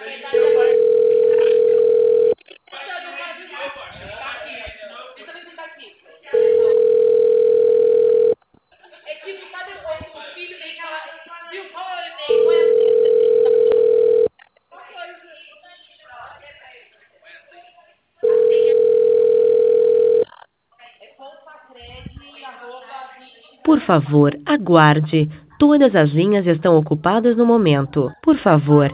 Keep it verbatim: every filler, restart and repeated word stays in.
Por favor, aguarde. Todas as linhas estão ocupadas no momento. Por favor,